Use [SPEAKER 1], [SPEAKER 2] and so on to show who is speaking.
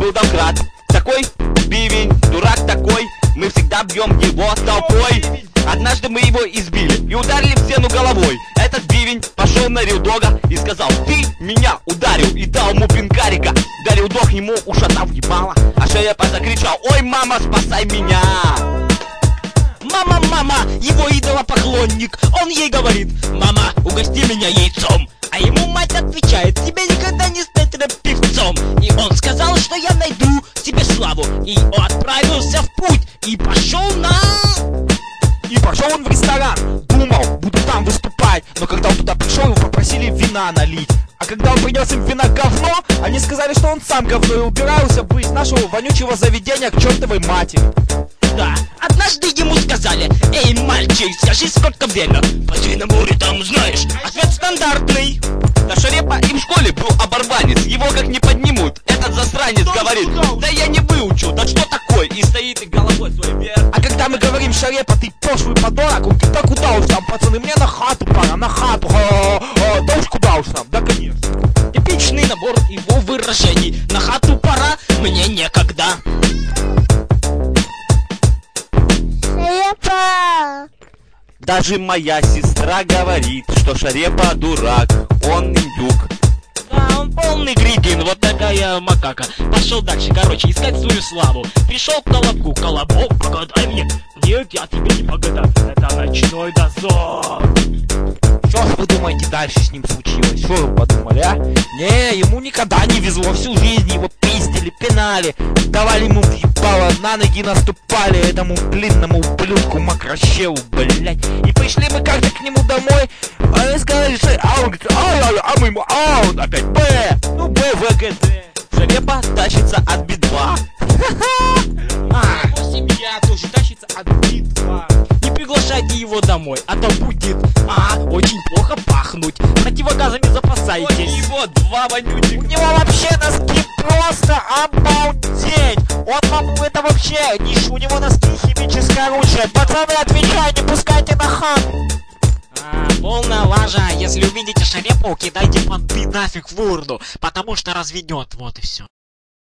[SPEAKER 1] был домкрат. Такой бивень, дурак такой, мы всегда бьем его толпой. Однажды мы его избили и ударили в стену головой. Этот бивень пошел на Рилдога и сказал: ты меня ударил, и дал ему пинкарика. Да Рилдог ему ушатав ебало, а Шерепа закричал: ой, мама, спасай меня.
[SPEAKER 2] Мама, мама, его идолопоклонник. Он ей говорит: мама, угости меня яйцом. А ему мать отвечает: тебе никогда не стать рэп-певцом. И он сказал, что я найду себе славу. И он отправился в путь и пошел
[SPEAKER 3] он в ресторан, думал, буду там выступать. Но когда он туда пришел, его попросили вина налить. А когда он принес им вина говно, они сказали, что он сам говно и убирался бы из нашего вонючего заведения к чертовой матери.
[SPEAKER 2] Да, однажды ему сказали: эй, мальчик, скажи, сколько время? Пойди на море, там узнаешь. Ответ стандартный.
[SPEAKER 1] Да Шерепа и в школе был оборванец, его как не поднимут. Этот засранец говорит: да я не выучу, да что такое? И стоит и головой своей вверх.
[SPEAKER 3] А когда мы говорим: Шерепа, ты пошлый подонок, он говорит: да куда уж там, пацаны, мне на хату пора, на хату. Да уж куда уж там, да конечно.
[SPEAKER 2] Типичный набор его выражений: на хату пора, мне некогда.
[SPEAKER 4] Шерепа!
[SPEAKER 1] Даже моя сестра говорит, что Шерепа дурак, он индюк.
[SPEAKER 2] Да, он полный грибин, вот такая макака. Пошел дальше, короче, искать свою славу. Пришел к Колобку: Колобок, погадай мне. Нет, я тебе не погадаю, это ночной дозор.
[SPEAKER 3] Что ж вы думаете, дальше с ним случилось? Что вы подумали, а? Не, ему никогда не везло, всю жизнь его пиздили, пинали, давали ему въебало, на ноги наступали этому длинному ублюдку мокрощеву, блять. И пришли мы как-то к нему домой, а они сказали, что он говорит: а мы ему, он опять Б, ну Б, В, Г, Д.
[SPEAKER 1] Шерепа тащится от Би-2.
[SPEAKER 2] Его семья тоже тащится от битва. Не приглашайте его домой, а то будет очень плохо пахнуть. Противогазами
[SPEAKER 1] У
[SPEAKER 2] запасайтесь.
[SPEAKER 1] него два вонючих.
[SPEAKER 3] У него вообще носки просто обалдеть. Он вам это вообще, у него носки химическое оружие. Пацаны, отвечай, не пускайте на хату.
[SPEAKER 2] Полная лажа. Если увидите Шерепу, кидайте понты нафиг в урну, потому что разведет, вот и все.